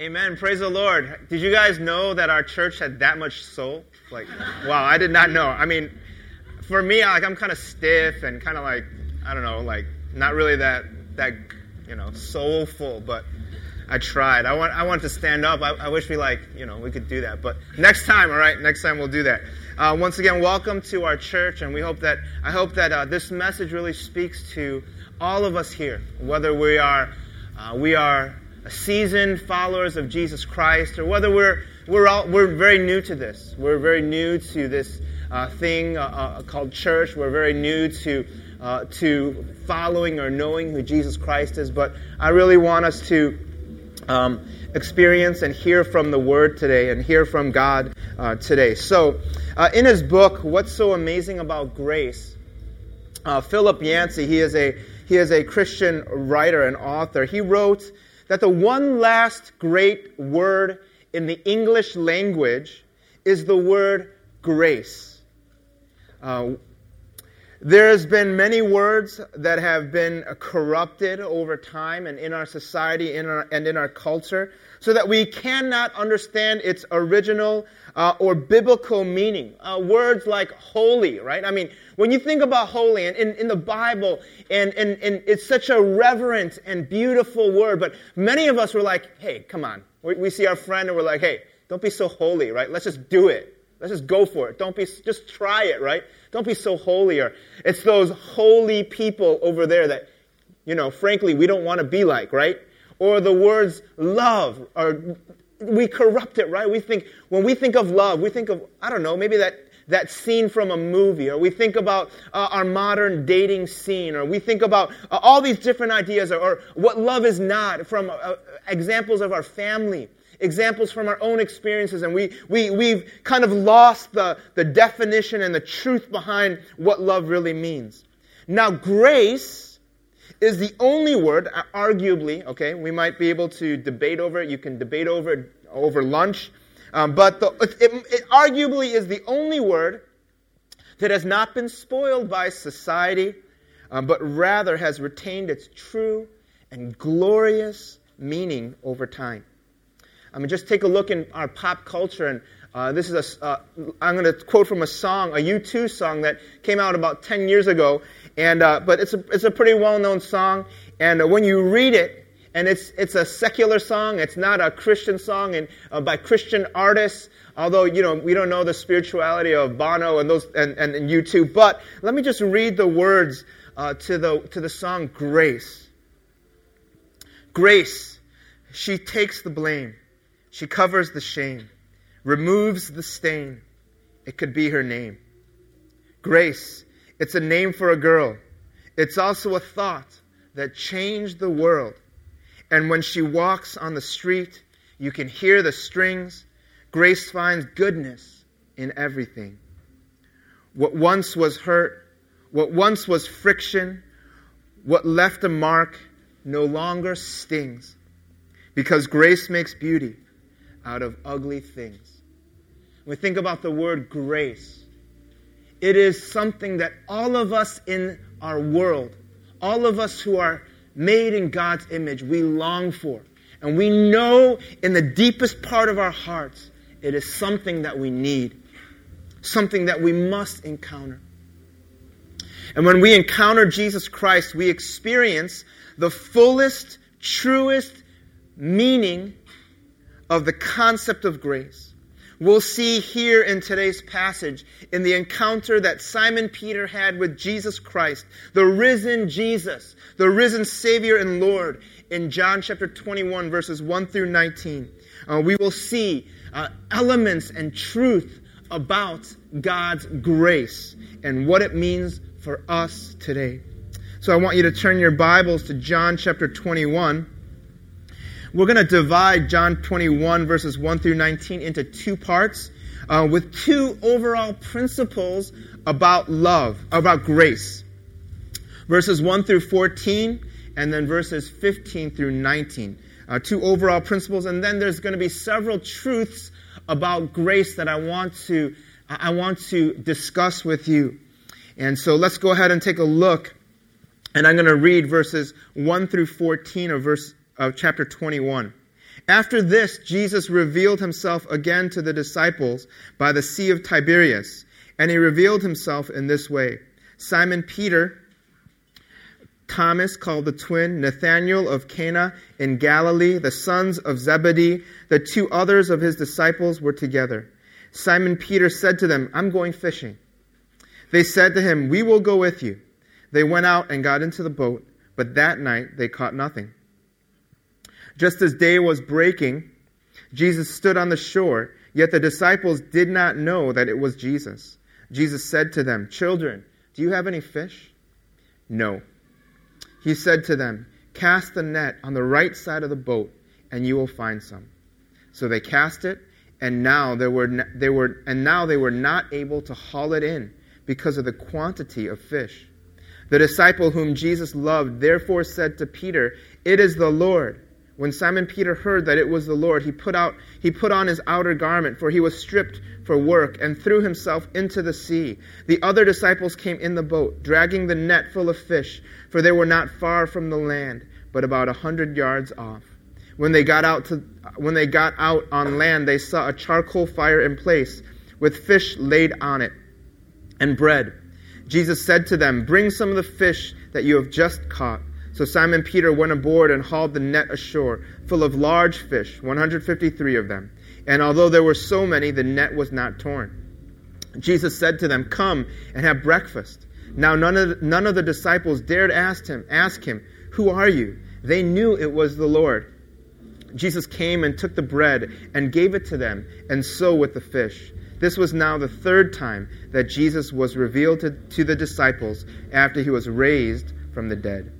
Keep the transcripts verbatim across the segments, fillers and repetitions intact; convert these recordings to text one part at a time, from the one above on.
Amen. Praise the Lord. Did you guys know that our church had that much soul? Like, wow, I did not know. I mean, for me, like I'm kind of stiff and kind of like, I don't know, like not really that, that you know, soulful, but I tried. I want I want to stand up. I, I wish we like, you know, we could do that. But next time, all right, next time we'll do that. Uh, once again, welcome to our church, and we hope that, I hope that uh, this message really speaks to all of us here, whether we are, uh, we are seasoned followers of Jesus Christ, or whether we're we're all, we're very new to this. We're very new to this uh, thing uh, uh, called church. We're very new to uh, to following or knowing who Jesus Christ is. But I really want us to um, experience and hear from the Word today, and hear from God uh, today. So, uh, in his book, "What's So Amazing About Grace," uh, Philip Yancey, he is a he is a Christian writer and author. He wrote that the one last great word in the English language is the word grace. Uh, there has been many words that have been corrupted over time and in our society in our, and in our culture, so that we cannot understand its original uh, or biblical meaning. Uh, words like holy, right? I mean, when you think about holy, and in, in the Bible, and, and, and it's such a reverent and beautiful word, but many of us were like, hey, come on. We, we see our friend and we're like, hey, don't be so holy, right? Let's just do it. Let's just go for it. Don't be, just try it, right? Don't be so holy. Or it's those holy people over there that, you know, frankly, we don't want to be like, right? Or the words love, or we corrupt it, right? We think, when we think of love, we think of, I don't know, maybe that, that scene from a movie, or we think about uh, our modern dating scene, or we think about uh, all these different ideas, or, or what love is not, from uh, examples of our family, examples from our own experiences, and we, we, we've kind of lost the, the definition and the truth behind what love really means. Now, grace is the only word, arguably, okay, we might be able to debate over it. You can debate over it over lunch. Um, but the, it, it arguably is the only word that has not been spoiled by society, um, but rather has retained its true and glorious meaning over time. I mean, just take a look in our pop culture, and uh, this is a, uh, I'm going to quote from a song, a U two song that came out about ten years ago, and uh, but it's a it's a pretty well-known song, and uh, when you read it, and it's it's a secular song, it's not a Christian song, and uh, by Christian artists, although you know we don't know the spirituality of Bono and those and, and, and U two, but let me just read the words uh, to the to the song Grace. Grace, she takes the blame. She covers the shame, removes the stain. It could be her name. Grace, it's a name for a girl. It's also a thought that changed the world. And when she walks on the street, you can hear the strings. Grace finds goodness in everything. What once was hurt, what once was friction, what left a mark, no longer stings. Because grace makes beauty out of ugly things. When we think about the word grace, it is something that all of us in our world, all of us who are made in God's image, we long for. And we know in the deepest part of our hearts, it is something that we need, something that we must encounter. And when we encounter Jesus Christ, we experience the fullest, truest meaning of the concept of grace. We'll see here in today's passage, in the encounter that Simon Peter had with Jesus Christ, the risen Jesus, the risen Savior and Lord, in John chapter twenty-one, verses one through nineteen. Uh, we will see uh, elements and truth about God's grace and what it means for us today. So I want you to turn your Bibles to John chapter twenty-one. We're going to divide John twenty-one, verses one through nineteen, into two parts uh, with two overall principles about love, about grace. Verses one through fourteen, and then verses fifteen through nineteen. Uh, two overall principles, and then there's going to be several truths about grace that I want to I want to discuss with you. And so let's go ahead and take a look. And I'm going to read verses one through fourteen of verse of chapter twenty-one. After this, Jesus revealed himself again to the disciples by the Sea of Tiberias, and he revealed himself in this way. Simon Peter, Thomas called the twin, Nathanael of Cana in Galilee, the sons of Zebedee, the two others of his disciples were together. Simon Peter said to them, "I'm going fishing." They said to him, "We will go with you." They went out and got into the boat, but that night they caught nothing. Just as day was breaking, Jesus stood on the shore, yet the disciples did not know that it was Jesus. Jesus said to them, "Children, do you have any fish?" "No." He said to them, "Cast the net on the right side of the boat, and you will find some." So they cast it, and now they were they were and now they were not able to haul it in because of the quantity of fish. The disciple whom Jesus loved therefore said to Peter, "It is the Lord." When Simon Peter heard that it was the Lord, he put out he put on his outer garment, for he was stripped for work, and threw himself into the sea. The other disciples came in the boat, dragging the net full of fish, for they were not far from the land, but about a hundred yards off. When they got out to when they got out on land, they saw a charcoal fire in place, with fish laid on it, and bread. Jesus said to them, "Bring some of the fish that you have just caught." So Simon Peter went aboard and hauled the net ashore, full of large fish, one hundred fifty-three of them. And although there were so many, the net was not torn. Jesus said to them, "Come and have breakfast." Now none of the, none of the disciples dared ask him, ask him, "Who are you?" They knew it was the Lord. Jesus came and took the bread and gave it to them, and so with the fish. This was now the third time that Jesus was revealed to, to the disciples after he was raised from the dead.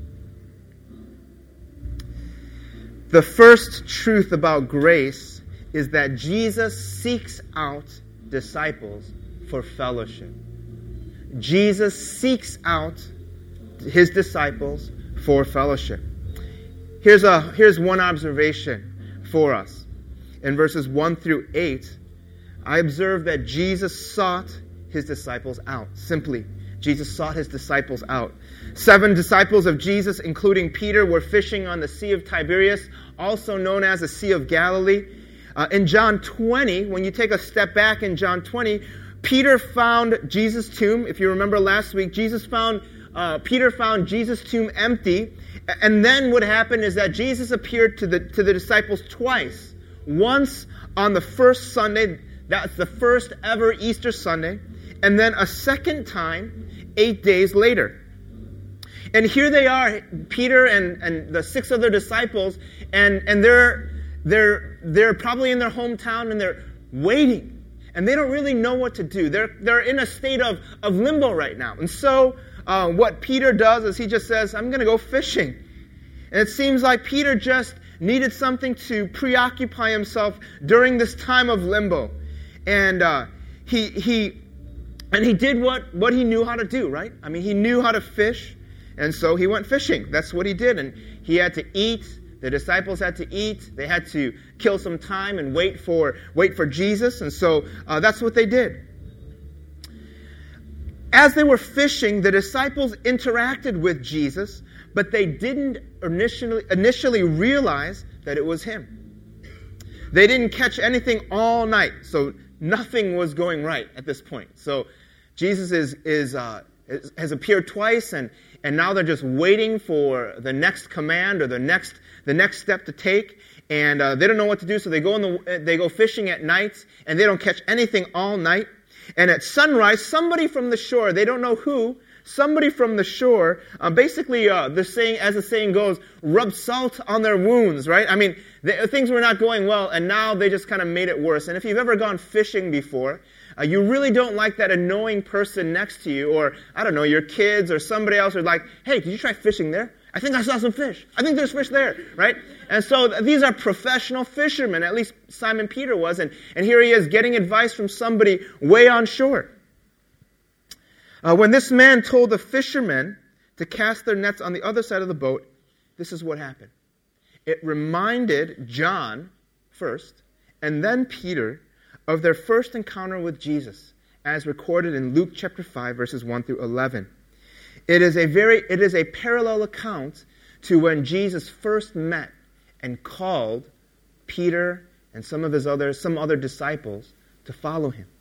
The first truth about grace is that Jesus seeks out disciples for fellowship. Jesus seeks out his disciples for fellowship. Here's a here's one observation for us. In verses one through eight, I observe that Jesus sought his disciples out. Simply, Jesus sought his disciples out. Seven disciples of Jesus, including Peter, were fishing on the Sea of Tiberias, also known as the Sea of Galilee. Uh, in John twenty, when you take a step back in John twenty, Peter found Jesus' tomb. If you remember last week, Jesus found uh, Peter found Jesus' tomb empty. And then what happened is that Jesus appeared to the to the disciples twice. Once on the first Sunday, that's the first ever Easter Sunday, and then a second time eight days later. And here they are, Peter and, and the six other disciples, and, and they're they're they're probably in their hometown and they're waiting. And they don't really know what to do. They're they're in a state of, of limbo right now. And so uh, what Peter does is he just says, "I'm going to go fishing." And it seems like Peter just needed something to preoccupy himself during this time of limbo. And uh, he he and he did what, what he knew how to do, right? I mean, he knew how to fish, and so he went fishing. That's what he did. And he had to eat. The disciples had to eat. They had to kill some time and wait for wait for Jesus. And so uh, that's what they did. As they were fishing, the disciples interacted with Jesus, but they didn't initially initially realize that it was him. They didn't catch anything all night, so nothing was going right at this point. So Jesus is is, uh, is has appeared twice, and and now they're just waiting for the next command or the next the next step to take, and uh, they don't know what to do. So they go in the they go fishing at night, and they don't catch anything all night. And at sunrise, somebody from the shore, they don't know who, somebody from the shore, uh, basically, uh, the saying, as the saying goes, rub salt on their wounds, right? I mean, the, things were not going well, and now they just kind of made it worse. And if you've ever gone fishing before, uh, you really don't like that annoying person next to you, or, I don't know, your kids or somebody else are like, "Hey, did you try fishing there? I think I saw some fish. I think there's fish there," right? And so these are professional fishermen, at least Simon Peter was, and, and here he is getting advice from somebody way on shore. Uh, when this man told the fishermen to cast their nets on the other side of the boat, this is what happened. It reminded John first, and then Peter, of their first encounter with Jesus, as recorded in Luke chapter five, verses one through eleven. It is a very, it is a parallel account to when Jesus first met and called Peter and some of his other, some other disciples to follow him.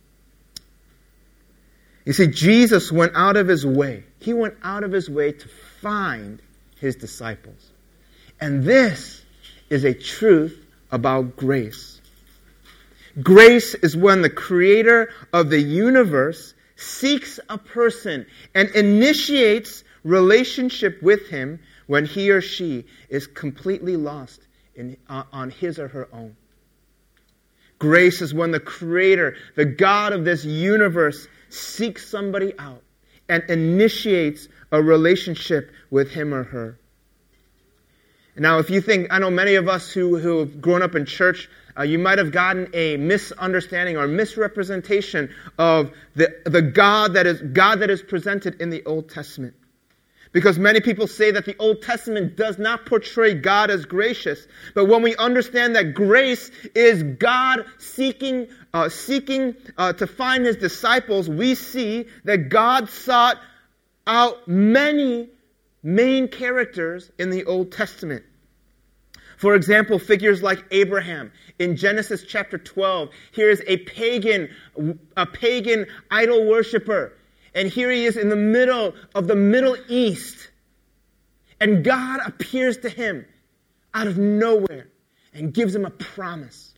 You see, Jesus went out of his way. He went out of his way to find his disciples. And this is a truth about grace. Grace is when the creator of the universe seeks a person and initiates relationship with him when he or she is completely lost in, uh, on his or her own. Grace is when the creator, the God of this universe, seeks somebody out and initiates a relationship with him or her. Now, if you think, I know many of us who, who have grown up in church, uh, you might have gotten a misunderstanding or misrepresentation of the, the God that is God that is presented in the Old Testament. Because many people say that the Old Testament does not portray God as gracious. But when we understand that grace is God seeking, uh, seeking uh, to find his disciples, we see that God sought out many main characters in the Old Testament. For example, figures like Abraham. In Genesis chapter twelve, here is a pagan, a pagan idol worshiper. And here he is in the middle of the Middle East. And God appears to him out of nowhere and gives him a promise.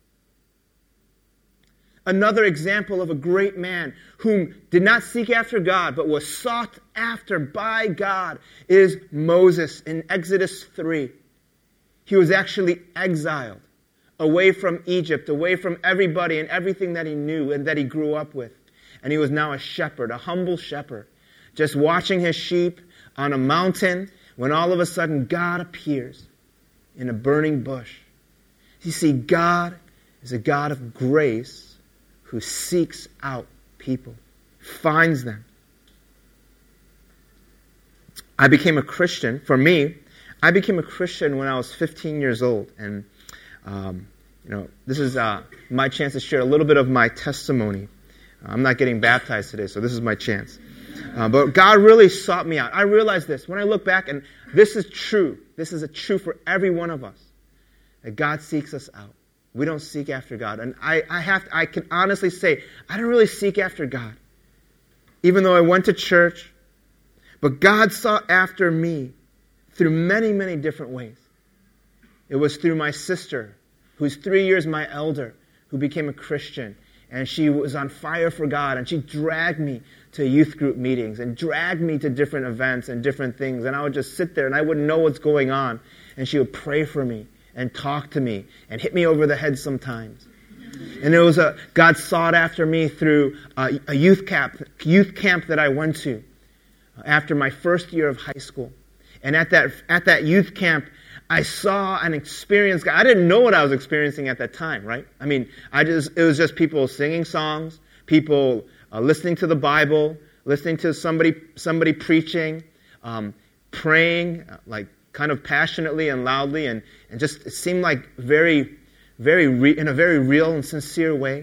Another example of a great man whom did not seek after God, but was sought after by God, is Moses in Exodus three. He was actually exiled away from Egypt, away from everybody and everything that he knew and that he grew up with. And he was now a shepherd, a humble shepherd, just watching his sheep on a mountain when all of a sudden God appears in a burning bush. You see, God is a God of grace who seeks out people, finds them. I became a Christian. For me, I became a Christian when I was fifteen years old. And, um, you know, this is uh, my chance to share a little bit of my testimony. I'm not getting baptized today, so this is my chance. Uh, but God really sought me out. I realized this. When I look back, and this is true. This is a true for every one of us. That God seeks us out. We don't seek after God. And I, I have to, I can honestly say, I don't really seek after God. Even though I went to church. But God sought after me through many, many different ways. It was through my sister, who's three years my elder, who became a Christian. And she was on fire for God, and she dragged me to youth group meetings and dragged me to different events and different things. And I would just sit there, and I wouldn't know what's going on. And she would pray for me and talk to me and hit me over the head sometimes. And it was a God sought after me through a, a youth camp, youth camp that I went to after my first year of high school. And at that at that youth camp, I saw and experienced God. I didn't know what I was experiencing at that time, right? I mean, I just it was just people singing songs, people uh, listening to the Bible, listening to somebody somebody preaching, um, praying, uh, like kind of passionately and loudly, and, and just it seemed like very, very re- in a very real and sincere way.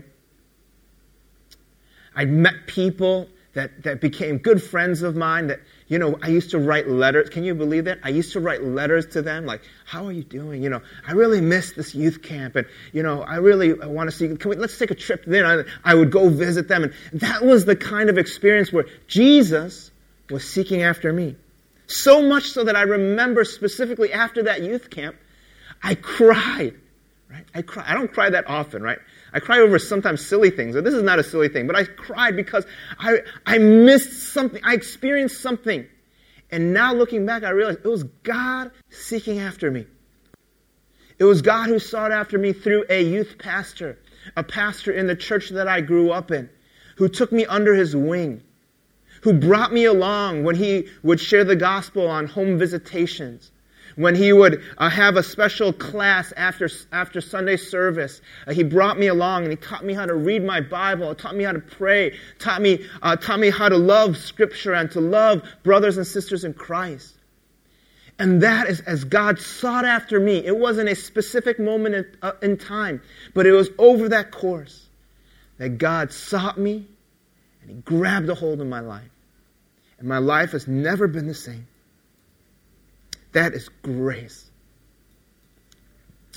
I met people that, that became good friends of mine that, you know, I used to write letters. Can you believe that? I used to write letters to them like, how are you doing? You know, I really miss this youth camp. And, you know, I really want to see, can we, let's take a trip there. I, I would go visit them. And that was the kind of experience where Jesus was seeking after me. So much so that I remember specifically after that youth camp, I cried. Right? I cry. I don't cry that often, right? I cry over sometimes silly things. This is not a silly thing, but I cried because I I missed something. I experienced something. And now looking back, I realized it was God seeking after me. It was God who sought after me through a youth pastor, a pastor in the church that I grew up in, who took me under his wing, who brought me along when he would share the gospel on home visitations, when he would uh, have a special class after after Sunday service. Uh, he brought me along and he taught me how to read my Bible, taught me how to pray, taught me uh, taught me how to love Scripture and to love brothers and sisters in Christ. And that is as God sought after me. It wasn't a specific moment in, uh, in time, but it was over that course that God sought me and he grabbed a hold of my life. And my life has never been the same. That is grace.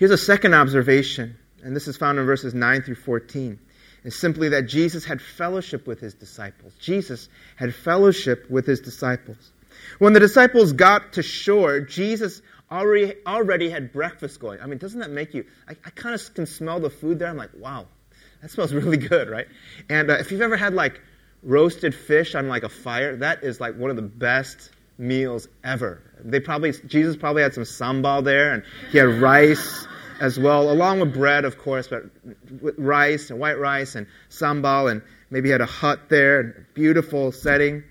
Here's a second observation, and this is found in verses nine through fourteen. It's simply that Jesus had fellowship with his disciples. Jesus had fellowship with his disciples. When the disciples got to shore, Jesus already already had breakfast going. I mean, doesn't that make you... I, I kind of can smell the food there. I'm like, wow, that smells really good, right? And uh, if you've ever had like roasted fish on like a fire, that is like one of the best meals ever. They probably Jesus probably had some sambal there, and he had rice as well, along with bread, of course, but with rice and white rice and sambal, and maybe had a hut there, beautiful setting.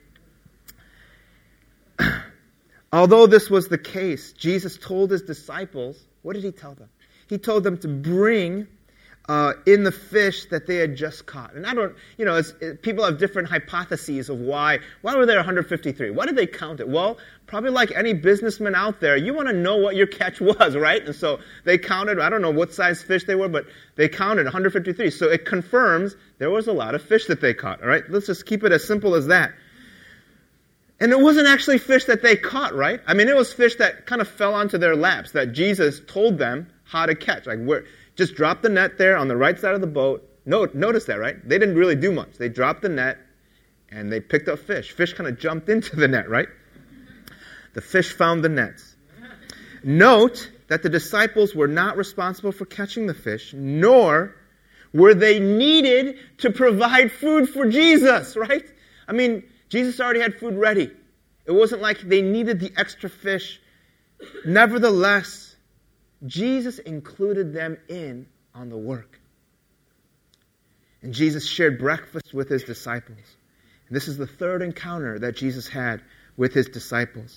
Although this was the case, Jesus told his disciples, what did he tell them? He told them to bring uh, in the fish that they had just caught. And I don't, you know, it's, it, people have different hypotheses of why. Why were there one hundred fifty-three? Why did they count it? Well, probably like any businessman out there, you want to know what your catch was, right? And so they counted, I don't know what size fish they were, but they counted one hundred fifty-three. So it confirms there was a lot of fish that they caught, all right? Let's just keep it as simple as that. And it wasn't actually fish that they caught, right? I mean, it was fish that kind of fell onto their laps, that Jesus told them how to catch. Like, we're, just drop the net there on the right side of the boat. No, notice that, right? They didn't really do much. They dropped the net, and they picked up fish. Fish kind of jumped into the net, right? The fish found the nets. Note that the disciples were not responsible for catching the fish, nor were they needed to provide food for Jesus, right? I mean, Jesus already had food ready. It wasn't like they needed the extra fish. Nevertheless, Jesus included them in on the work. And Jesus shared breakfast with his disciples. And this is the third encounter that Jesus had with his disciples.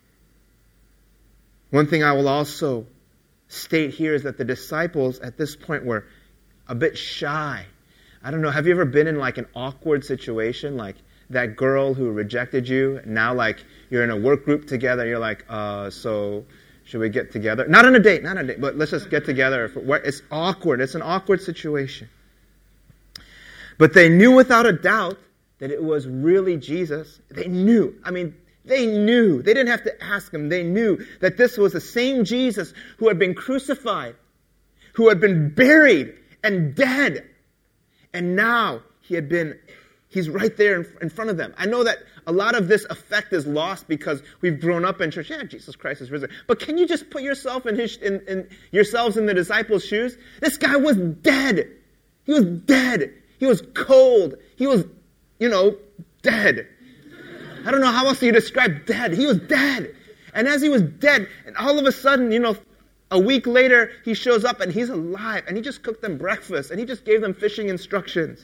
One thing I will also state here is that the disciples at this point were a bit shy. I don't know, have you ever been in like an awkward situation? Like that girl who rejected you, now like you're in a work group together, you're like, uh, so should we get together? Not on a date, not on a date, but let's just get together. It's awkward. It's an awkward situation. But they knew without a doubt that it was really Jesus. They knew. I mean, they knew. They didn't have to ask him. They knew that this was the same Jesus who had been crucified, who had been buried and dead. And now he had been, he's right there in, in front of them. I know that a lot of this effect is lost because we've grown up in church. Yeah, Jesus Christ is risen. But can you just put yourself in his, in, in yourselves in the disciples' shoes? This guy was dead. He was dead. He was cold. He was, you know, dead. I don't know how else you describe dead. He was dead. And as he was dead, and all of a sudden, you know, a week later, he shows up and he's alive. And he just cooked them breakfast. And he just gave them fishing instructions.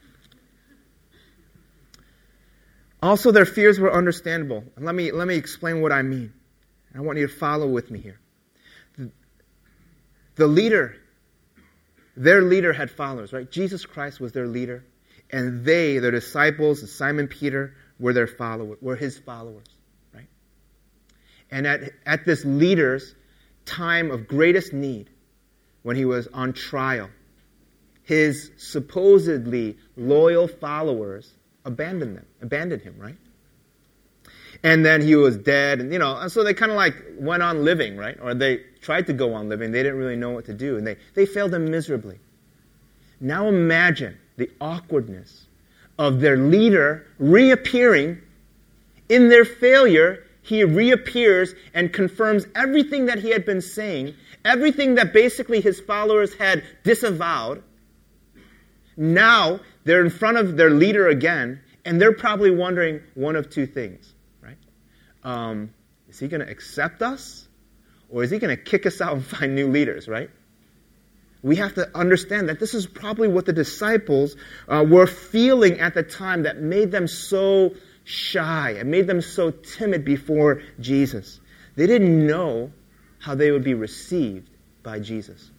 Also, their fears were understandable. And let me, let me explain what I mean. I want you to follow with me here. The, the leader, their leader had followers, right? Jesus Christ was their leader. And they, their disciples, and Simon Peter, were their followers, were his followers, right? And at, at this leader's time of greatest need, when he was on trial, his supposedly loyal followers abandoned them, abandoned him, right? And then he was dead, and you know, so they kind of like went on living, right? Or they tried to go on living. They didn't really know what to do, and they, they failed them miserably. Now imagine the awkwardness of their leader reappearing. In their failure, he reappears and confirms everything that he had been saying, everything that basically his followers had disavowed. Now they're in front of their leader again, and they're probably wondering one of two things, right? Um, is he going to accept us, or is he going to kick us out and find new leaders, right? We have to understand that this is probably what the disciples uh, were feeling at the time that made them so shy and made them so timid before Jesus. They didn't know how they would be received by Jesus.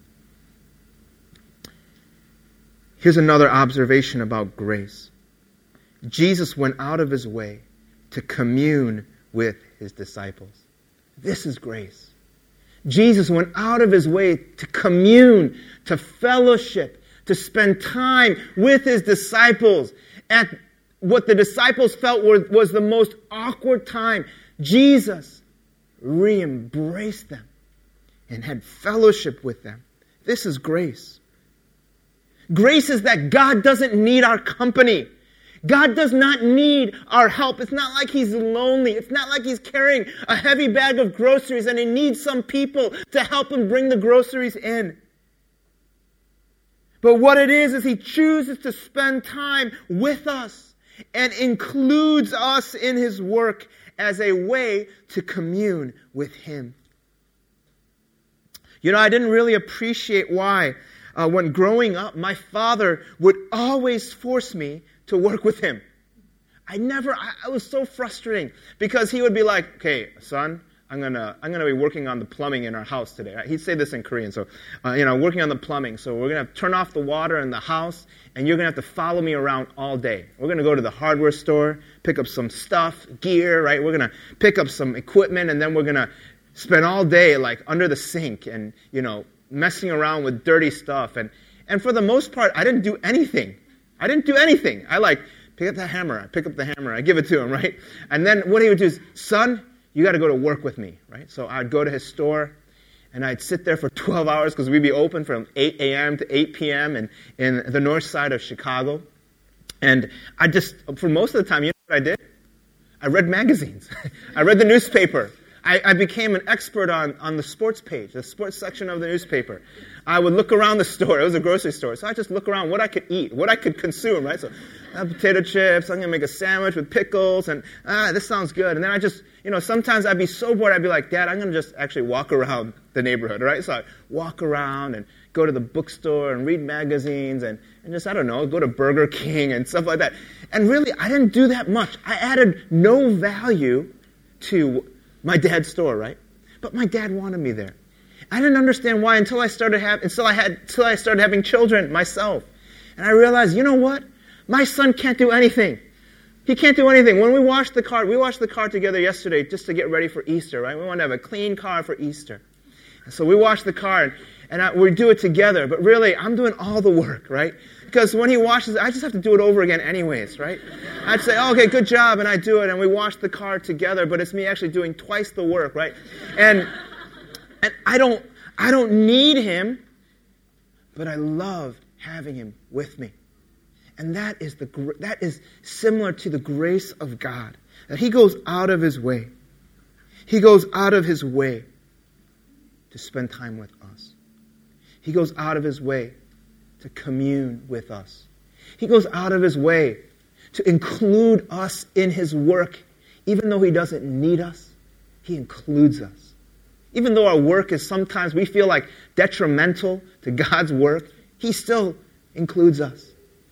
Here's another observation about grace. Jesus went out of his way to commune with his disciples. This is grace. Jesus went out of his way to commune, to fellowship, to spend time with his disciples at what the disciples felt were, was the most awkward time. Jesus re-embraced them. and had fellowship with them. This is grace. Grace is that God doesn't need our company. God does not need our help. It's not like He's lonely. It's not like He's carrying a heavy bag of groceries and He needs some people to help Him bring the groceries in. But what it is, is He chooses to spend time with us and includes us in His work as a way to commune with Him. You know, I didn't really appreciate why, uh, when growing up, my father would always force me to work with him. I never, I, I was so frustrating because he would be like, okay, son, I'm gonna, I'm gonna be working on the plumbing in our house today. Right? He'd say this in Korean, so, uh, you know, working on the plumbing. So we're gonna have to turn off the water in the house, and you're gonna have to follow me around all day. We're gonna go to the hardware store, pick up some stuff, gear, right? We're gonna pick up some equipment, and then we're gonna spend all day like under the sink and, you know, messing around with dirty stuff. And, and for the most part, I didn't do anything. I didn't do anything. I like, pick up the hammer. I pick up the hammer. I give it to him, right? And then what he would do is, son, you got to go to work with me, right? So I'd go to his store, and I'd sit there for twelve hours because we'd be open from eight a.m. to eight p.m. in, in the north side of Chicago. And I just, for most of the time, you know what I did? I read magazines. I read the newspaper. I, I became an expert on, on the sports page, the sports section of the newspaper. I would look around the store. It was a grocery store. So I just look around what I could eat, what I could consume, right? So I have potato chips. I'm going to make a sandwich with pickles. And, ah, this sounds good. And then I just, you know, sometimes I'd be so bored. I'd be like, Dad, I'm going to just actually walk around the neighborhood, right? So I'd walk around and go to the bookstore and read magazines and, and just, I don't know, go to Burger King and stuff like that. And really, I didn't do that much. I added no value to my dad's store, right? But my dad wanted me there. I didn't understand why until I started having, until I had, until I started having children myself. And I realized, you know what? My son can't do anything. He can't do anything. When we washed the car, we washed the car together yesterday just to get ready for Easter, right? We want to have a clean car for Easter. And so we washed the car, and, and I, we do it together. But really, I'm doing all the work, right? Because when he washes it, I just have to do it over again anyways, right? I'd say, oh, okay, good job, and I do it, and we wash the car together, but it's me actually doing twice the work, right? And and I don't I don't need him, but I love having him with me. And that is the that is similar to the grace of God, that He goes out of His way. He goes out of His way to spend time with us. He goes out of His way to commune with us. He goes out of His way to include us in His work. Even though He doesn't need us, He includes us. Even though our work is sometimes, we feel like detrimental to God's work, He still includes us.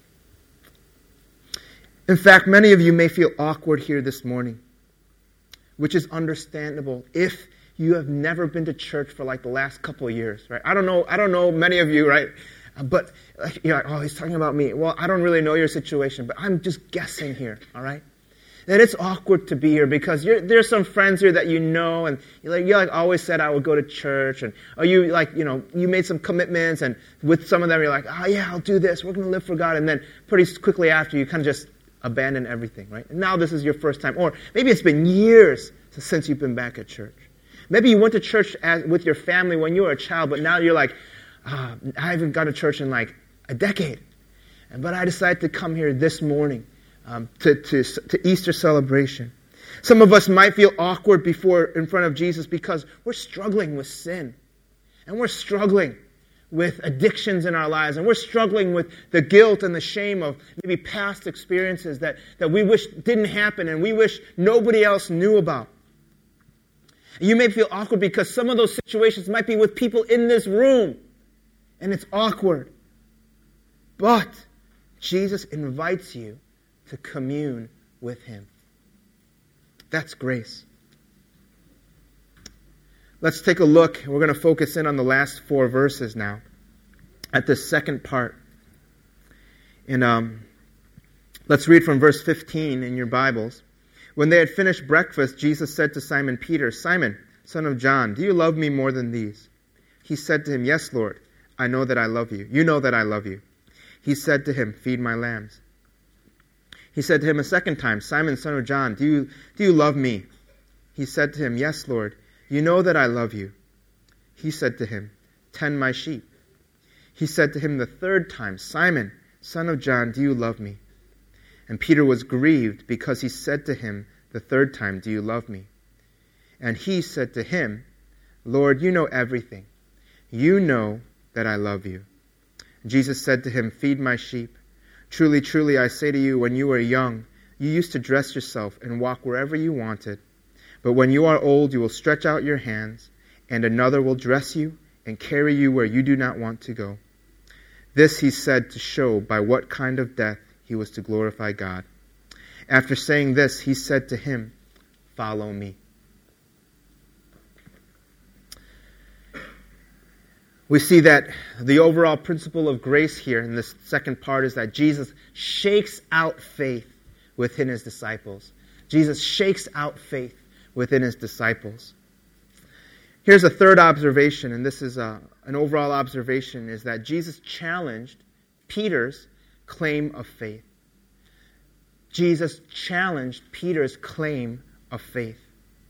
In fact, many of you may feel awkward here this morning, which is understandable if you have never been to church for like the last couple of years, right? I don't know, I don't know many of you, right? But you're like, oh, he's talking about me. Well, I don't really know your situation, but I'm just guessing here, all right? That it's awkward to be here because you're, there's some friends here that you know, and you like, you like always said I would go to church, and or you like, you know, you made some commitments, and with some of them you're like, oh yeah, I'll do this. We're going to live for God, and then pretty quickly after you kind of just abandon everything, right? And now this is your first time, or maybe it's been years since you've been back at church. Maybe you went to church as, with your family when you were a child, but now you're like, Uh, I haven't gone to church in like a decade. But I decided to come here this morning um, to, to, to Easter celebration. Some of us might feel awkward before in front of Jesus because we're struggling with sin. And we're struggling with addictions in our lives. And we're struggling with the guilt and the shame of maybe past experiences that, that we wish didn't happen and we wish nobody else knew about. You may feel awkward because some of those situations might be with people in this room. And it's awkward. But Jesus invites you to commune with Him. That's grace. Let's take a look. We're going to focus in on the last four verses now. At the second part. And um, let's read from verse fifteen in your Bibles. When they had finished breakfast, Jesus said to Simon Peter, Simon, son of John, do you love me more than these? He said to him, Yes, Lord. I know that I love you. You know that I love you. He said to him, Feed my lambs. He said to him a second time, Simon, son of John, do you, do you love me? He said to him, Yes, Lord. You know that I love you. He said to him, "Tend my sheep." He said to him the third time, "Simon, son of John, do you love me?" And Peter was grieved because he said to him the third time, "Do you love me?" And he said to him, "Lord, you know everything. You know that I love you." Jesus said to him, "Feed my sheep. Truly, truly, I say to you, when you were young, you used to dress yourself and walk wherever you wanted. But when you are old, you will stretch out your hands, and another will dress you and carry you where you do not want to go." This he said to show by what kind of death he was to glorify God. After saying this, he said to him, "Follow me." We see that the overall principle of grace here in this second part is that Jesus shakes out faith within his disciples. Jesus shakes out faith within his disciples. Here's a third observation, and this is a, an overall observation, is that Jesus challenged Peter's claim of faith. Jesus challenged Peter's claim of faith.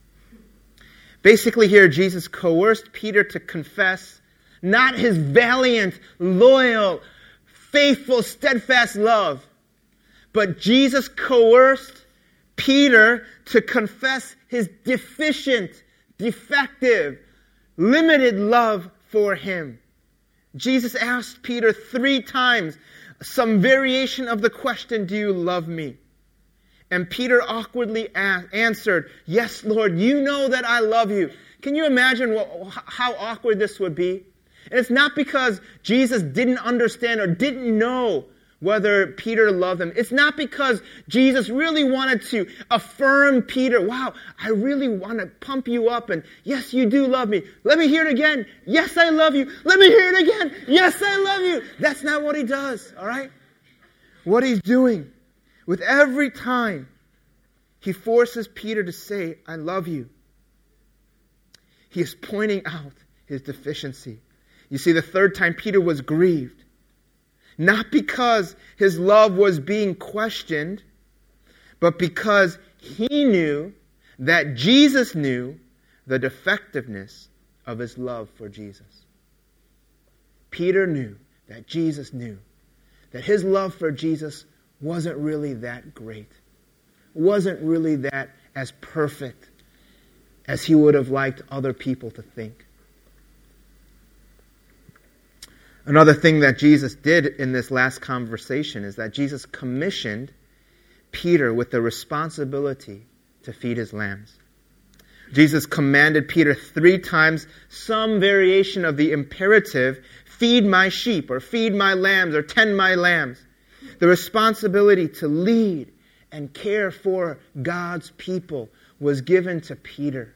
Basically here, Jesus coerced Peter to confess not his valiant, loyal, faithful, steadfast love, but Jesus coerced Peter to confess his deficient, defective, limited love for him. Jesus asked Peter three times some variation of the question, "Do you love me?" And Peter awkwardly asked, answered, "Yes, Lord, you know that I love you." Can you imagine what, how awkward this would be? And it's not because Jesus didn't understand or didn't know whether Peter loved him. It's not because Jesus really wanted to affirm Peter. Wow, I really want to pump you up. And yes, you do love me. Let me hear it again. Yes, I love you. Let me hear it again. Yes, I love you. That's not what he does, all right? What he's doing with every time he forces Peter to say, "I love you," he is pointing out his deficiency. You see, the third time Peter was grieved, not because his love was being questioned, but because he knew that Jesus knew the defectiveness of his love for Jesus. Peter knew that Jesus knew that his love for Jesus wasn't really that great, wasn't really that as perfect as he would have liked other people to think. Another thing that Jesus did in this last conversation is that Jesus commissioned Peter with the responsibility to feed his lambs. Jesus commanded Peter three times some variation of the imperative, "Feed my sheep," or "Feed my lambs," or "Tend my lambs." The responsibility to lead and care for God's people was given to Peter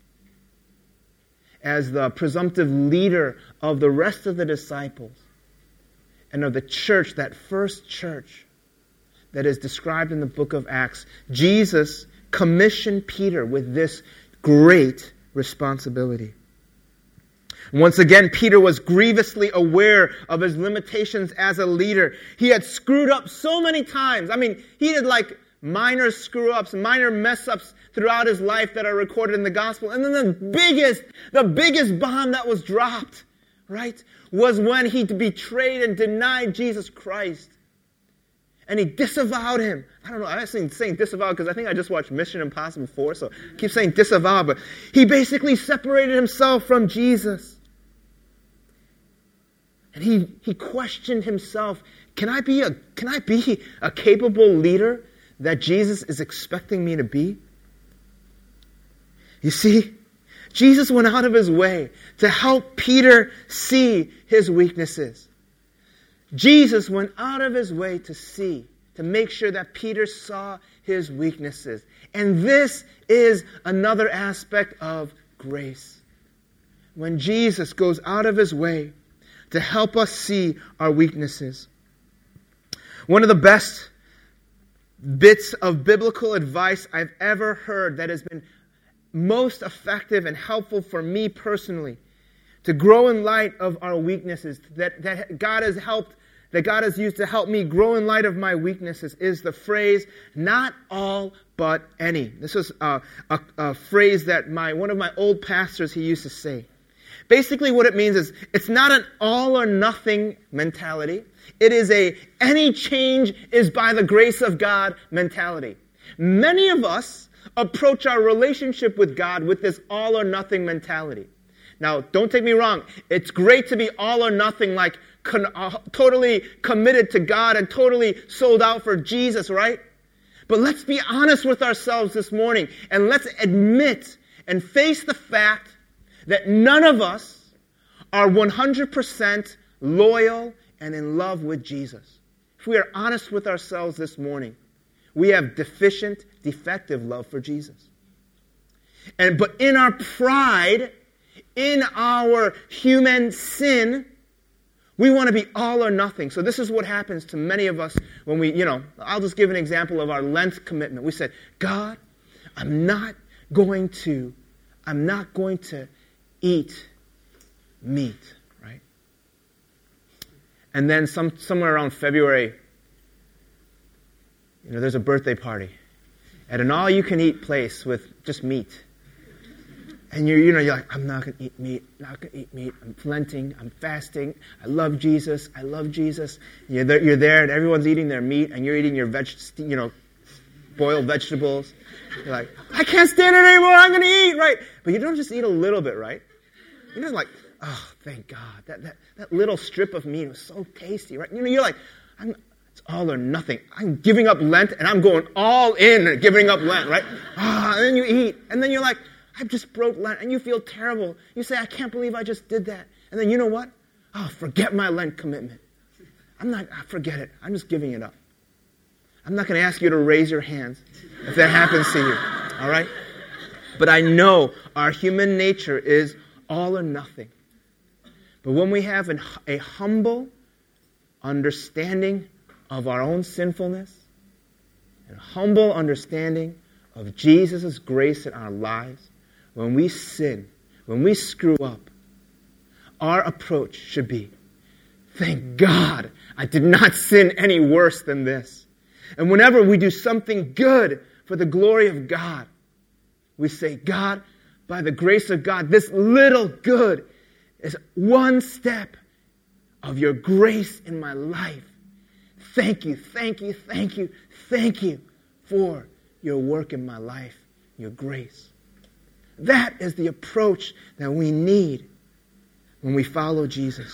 as the presumptive leader of the rest of the disciples and of the church, that first church that is described in the book of Acts. Jesus commissioned Peter with this great responsibility. Once again, Peter was grievously aware of his limitations as a leader. He had screwed up so many times. I mean, he did like minor screw-ups, minor mess-ups throughout his life that are recorded in the gospel. And then the biggest, the biggest bomb that was dropped, right, was when he betrayed and denied Jesus Christ. And he disavowed him. I don't know, I'm saying, saying disavowed because I think I just watched Mission Impossible four, so I keep saying disavowed, but he basically separated himself from Jesus. And he, he questioned himself, can I be a can I be a capable leader that Jesus is expecting me to be? You see, Jesus went out of his way to help Peter see his weaknesses. Jesus went out of his way to see, to make sure that Peter saw his weaknesses. And this is another aspect of grace. When Jesus goes out of his way to help us see our weaknesses. One of the best bits of biblical advice I've ever heard that has been most effective and helpful for me personally to grow in light of our weaknesses, that, that God has helped, that God has used to help me grow in light of my weaknesses, is the phrase, "not all but any." This was a, a, a phrase that my one of my old pastors, he used to say. Basically what it means is it's not an all or nothing mentality. It is a any change is by the grace of God mentality. Many of us approach our relationship with God with this all or nothing mentality. Now, don't take me wrong. It's great to be all or nothing, like con- uh, totally committed to God and totally sold out for Jesus, right? But let's be honest with ourselves this morning, and let's admit and face the fact that none of us are one hundred percent loyal and in love with Jesus. If we are honest with ourselves this morning, we have deficient, defective love for Jesus. And but in our pride, in our human sin, we want to be all or nothing. So this is what happens to many of us when we, you know, I'll just give an example of our Lent commitment. We said, God, I'm not going to, I'm not going to eat meat, right? And then some somewhere around February, you know, there's a birthday party at an all-you-can-eat place with just meat. And you're, you know, you're like, I'm not going to eat meat, not going to eat meat. I'm Lenting, I'm fasting. I love Jesus, I love Jesus. You're there, you're there, and everyone's eating their meat, and you're eating your veg, you know, boiled vegetables. You're like, I can't stand it anymore, I'm going to eat, right? But you don't just eat a little bit, right? You're just like, oh, thank God. That, that, that little strip of meat was so tasty, right? You know, you're like, I'm, it's all or nothing. I'm giving up Lent, and I'm going all in and giving up Lent, right? Ah, and then you eat, and then you're like, I've just broke Lent, and you feel terrible. You say, I can't believe I just did that. And then you know what? Oh, forget my Lent commitment. I'm not, forget it. I'm just giving it up. I'm not going to ask you to raise your hands if that happens to you, all right? But I know our human nature is all or nothing. But when we have an, a humble understanding of our own sinfulness, and a humble understanding of Jesus' grace in our lives, when we sin, when we screw up, our approach should be, thank God I did not sin any worse than this. And whenever we do something good for the glory of God, we say, God, by the grace of God, this little good is one step of your grace in my life. Thank you, thank you, thank you, thank you for your work in my life, your grace. That is the approach that we need when we follow Jesus.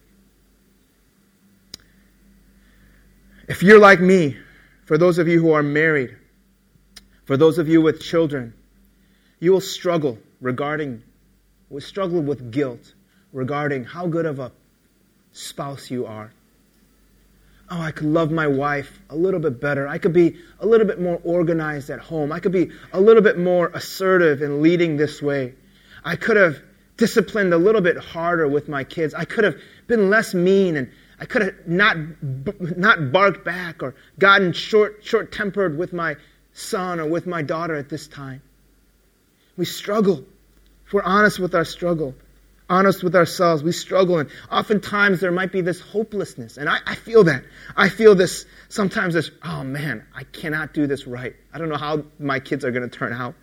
If you're like me, for those of you who are married, for those of you with children, you will struggle regarding, will struggle with guilt regarding how good of a spouse you are. Oh, I could love my wife a little bit better. I could be a little bit more organized at home. I could be a little bit more assertive in leading this way. I could have disciplined a little bit harder with my kids. I could have been less mean, and I could have not not barked back or gotten short short-tempered with my son or with my daughter at this time. We struggle. If we're honest with our struggle, honest with ourselves, we struggle, and oftentimes there might be this hopelessness, and I, I feel that. I feel this, sometimes this, oh man, I cannot do this right. I don't know how my kids are going to turn out.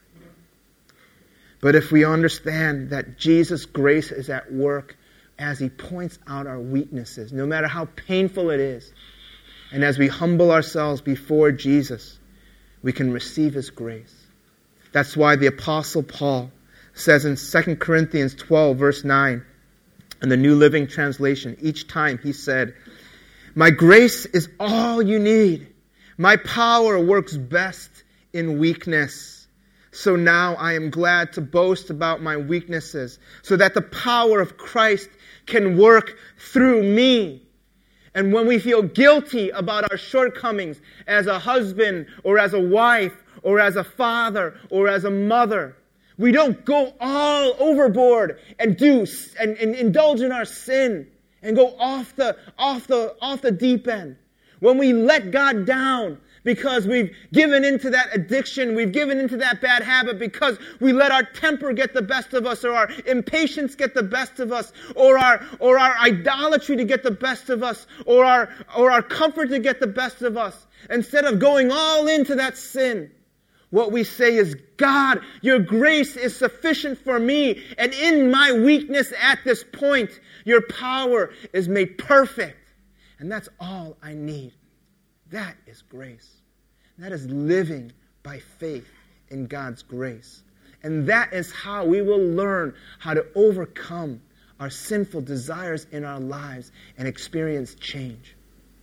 But if we understand that Jesus' grace is at work as He points out our weaknesses, no matter how painful it is, and as we humble ourselves before Jesus, we can receive His grace. That's why the Apostle Paul says in Second Corinthians twelve, verse nine, in the New Living Translation, each time he said, my grace is all you need. My power works best in weakness. So now I am glad to boast about my weaknesses, so that the power of Christ can work through me. And when we feel guilty about our shortcomings as a husband or as a wife or as a father or as a mother, we don't go all overboard and do and, and indulge in our sin and go off the off the off the deep end. When we let God down because we've given into that addiction, we've given into that bad habit because we let our temper get the best of us, or our impatience get the best of us, or our or our idolatry to get the best of us, or our or our comfort to get the best of us, instead of going all into that sin. What we say is, God, your grace is sufficient for me. And in my weakness at this point, your power is made perfect. And that's all I need. That is grace. That is living by faith in God's grace. And that is how we will learn how to overcome our sinful desires in our lives and experience change.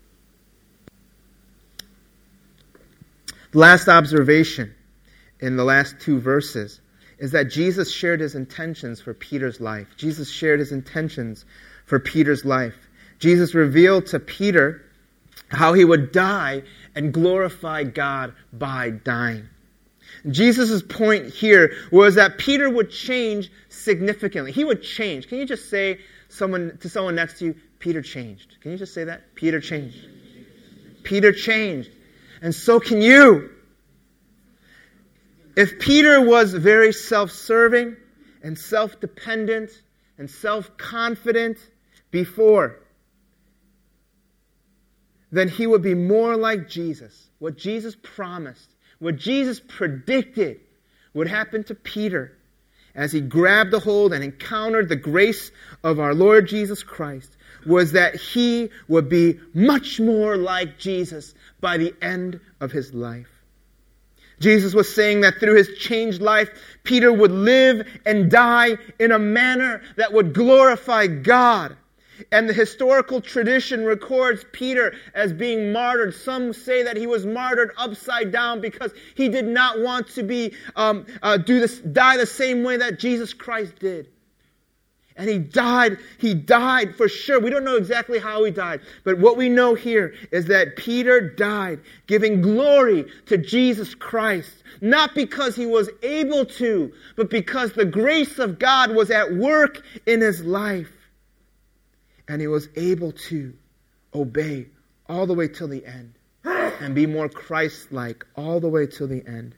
The last observation in the last two verses is that Jesus shared his intentions for Peter's life. Jesus shared his intentions for Peter's life. Jesus revealed to Peter how he would die and glorify God by dying. Jesus' point here was that Peter would change significantly. He would change. Can you just say someone to someone next to you, Peter changed? Can you just say that? Peter changed. Peter changed. And so can you. If Peter was very self-serving and self-dependent and self-confident before, then he would be more like Jesus. What Jesus promised, what Jesus predicted would happen to Peter as he grabbed a hold and encountered the grace of our Lord Jesus Christ was that he would be much more like Jesus by the end of his life. Jesus was saying that through his changed life, Peter would live and die in a manner that would glorify God. And the historical tradition records Peter as being martyred. Some say that he was martyred upside down because he did not want to be um, uh, do this, die the same way that Jesus Christ did. And he died, he died for sure. We don't know exactly how he died. But what we know here is that Peter died giving glory to Jesus Christ. Not because he was able to, but because the grace of God was at work in his life. And he was able to obey all the way till the end. And be more Christ-like all the way till the end.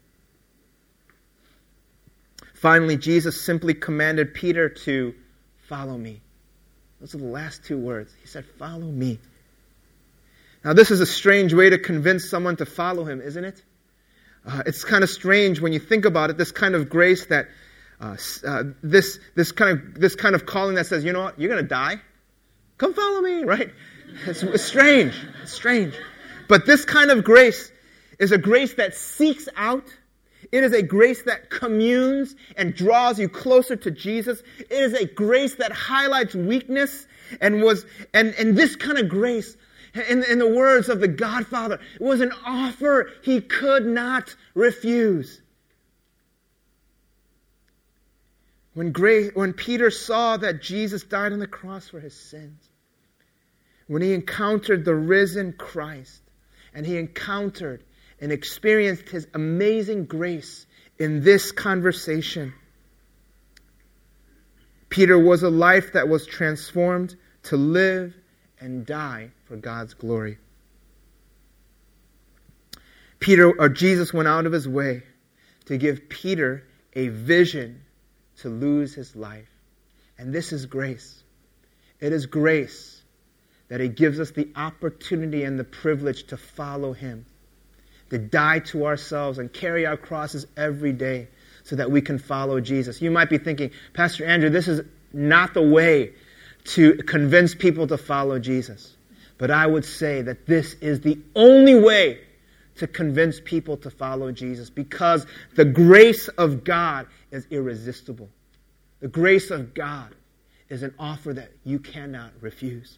Finally, Jesus simply commanded Peter to follow me. Those are the last two words. He said, follow me. Now, this is a strange way to convince someone to follow him, isn't it? Uh, it's kind of strange when you think about it, this kind of grace that, uh, uh, this this kind of this kind of calling that says, you know what, you're going to die? Come follow me, right? It's, it's strange. It's strange. But this kind of grace is a grace that seeks out. It is a grace that communes and draws you closer to Jesus. It is a grace that highlights weakness and was and, and this kind of grace, in, in the words of the Godfather, it was an offer he could not refuse. When, grace, when Peter saw that Jesus died on the cross for his sins, when he encountered the risen Christ, and he encountered and experienced his amazing grace in this conversation, Peter was a life that was transformed to live and die for God's glory. Peter, or Jesus, went out of his way to give Peter a vision to lose his life. And this is grace. It is grace that he gives us the opportunity and the privilege to follow him, to die to ourselves and carry our crosses every day so that we can follow Jesus. You might be thinking, Pastor Andrew, this is not the way to convince people to follow Jesus. But I would say that this is the only way to convince people to follow Jesus, because the grace of God is irresistible. The grace of God is an offer that you cannot refuse.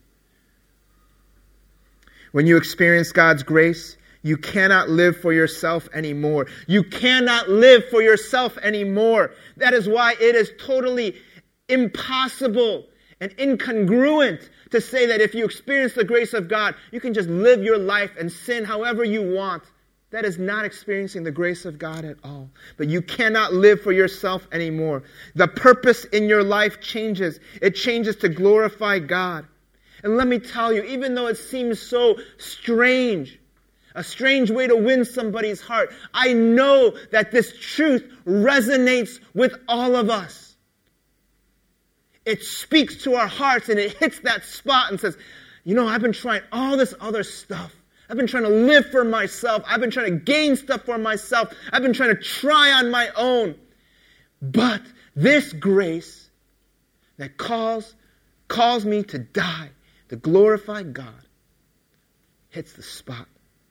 When you experience God's grace, you cannot live for yourself anymore. You cannot live for yourself anymore. That is why it is totally impossible and incongruent to say that if you experience the grace of God, you can just live your life and sin however you want. That is not experiencing the grace of God at all. But you cannot live for yourself anymore. The purpose in your life changes. It changes to glorify God. And let me tell you, even though it seems so strange, a strange way to win somebody's heart, I know that this truth resonates with all of us. It speaks to our hearts and it hits that spot and says, you know, I've been trying all this other stuff. I've been trying to live for myself. I've been trying to gain stuff for myself. I've been trying to try on my own. But this grace that calls, calls me to die, to glorify God, hits the spot.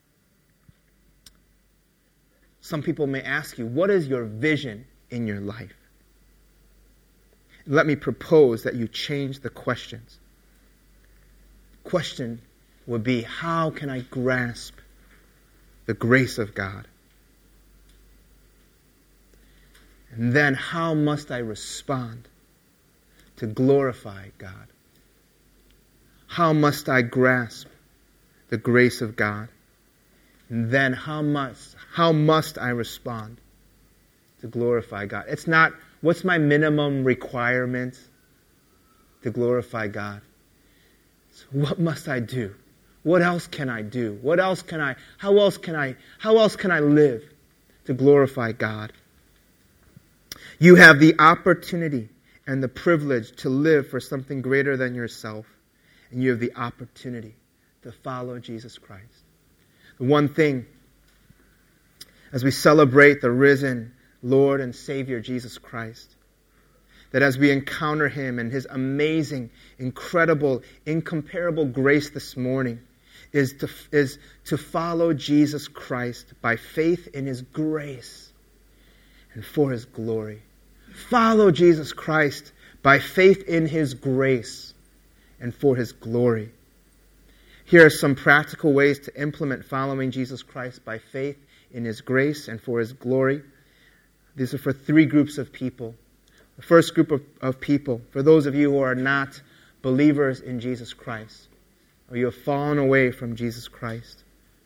Some people may ask you, what is your vision in your life? Let me propose that you change the questions. Question would be, how can I grasp the grace of God? And then, how must I respond to glorify God? How must I grasp the grace of God? And then, how must, how must I respond to glorify God? It's not, what's my minimum requirement to glorify God? So what must I do? What else can I do? What else can I, how else can I, how else can I live to glorify God? You have the opportunity and the privilege to live for something greater than yourself. And you have the opportunity to follow Jesus Christ. The one thing, as we celebrate the risen Lord and Savior Jesus Christ, that as we encounter Him and His amazing, incredible, incomparable grace this morning, is to, is to follow Jesus Christ by faith in His grace and for His glory. Follow Jesus Christ by faith in His grace and for His glory. Here are some practical ways to implement following Jesus Christ by faith in His grace and for His glory. These are for three groups of people. The first group of, of people, for those of you who are not believers in Jesus Christ, or you have fallen away from Jesus Christ,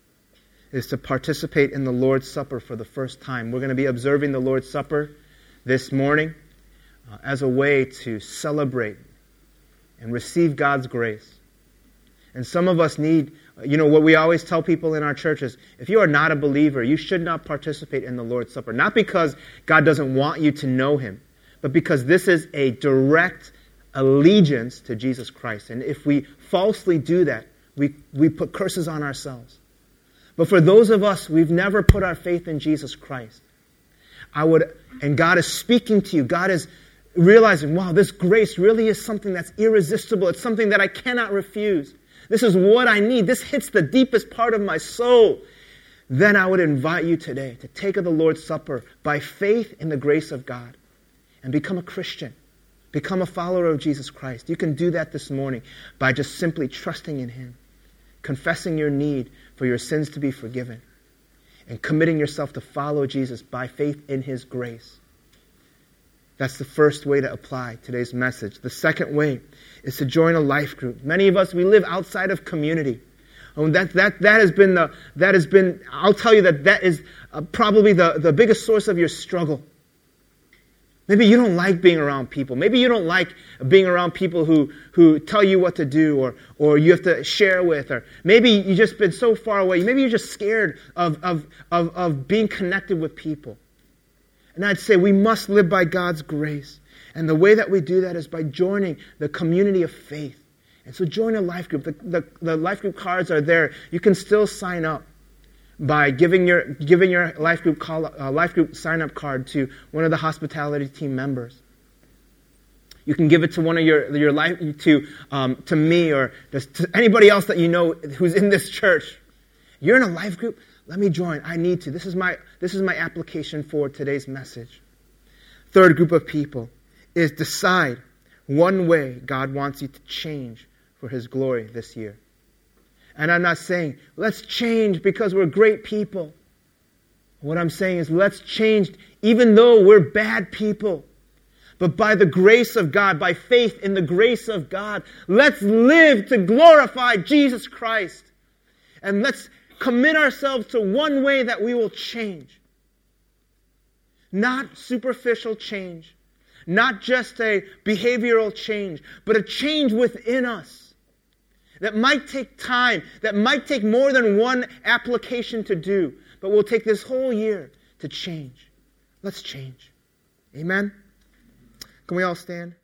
is to participate in the Lord's Supper for the first time. We're going to be observing the Lord's Supper this morning uh, as a way to celebrate and receive God's grace. And some of us need, you know, what we always tell people in our churches, if you are not a believer, you should not participate in the Lord's Supper. Not because God doesn't want you to know Him, but because this is a direct allegiance to Jesus Christ. And if we falsely do that, we, we put curses on ourselves. But for those of us, we've never put our faith in Jesus Christ. I would, and God is speaking to you. God is realizing, wow, this grace really is something that's irresistible. It's something that I cannot refuse. This is what I need. This hits the deepest part of my soul. Then I would invite you today to take of the Lord's Supper by faith in the grace of God and become a Christian. Become a follower of Jesus Christ. You can do that this morning by just simply trusting in Him, confessing your need for your sins to be forgiven, and committing yourself to follow Jesus by faith in His grace. That's the first way to apply today's message. The second way is to join a life group. Many of us, we live outside of community. And that, that, that has been, the, that has been, I'll tell you that that is uh, probably the, the biggest source of your struggle. Maybe you don't like being around people. Maybe you don't like being around people who, who tell you what to do or, or you have to share with. Or maybe you've just been so far away. Maybe you're just scared of, of, of, of being connected with people. And I'd say we must live by God's grace. And the way that we do that is by joining the community of faith. And so join a life group. The, the, the life group cards are there. You can still sign up by giving your giving your life group call, uh, life group sign up card to one of the hospitality team members. You can give it to one of your your life to um, to me or just to anybody else that you know who's in this church. You're in a life group. Let me join. I need to. This is my this is my application for today's message. Third group of people is decide one way God wants you to change for His glory this year. And I'm not saying, let's change because we're great people. What I'm saying is, let's change even though we're bad people. But by the grace of God, by faith in the grace of God, let's live to glorify Jesus Christ. And let's commit ourselves to one way that we will change. Not superficial change. Not just a behavioral change, but a change within us. That might take time, that might take more than one application to do, but will take this whole year to change. Let's change. Amen? Can we all stand?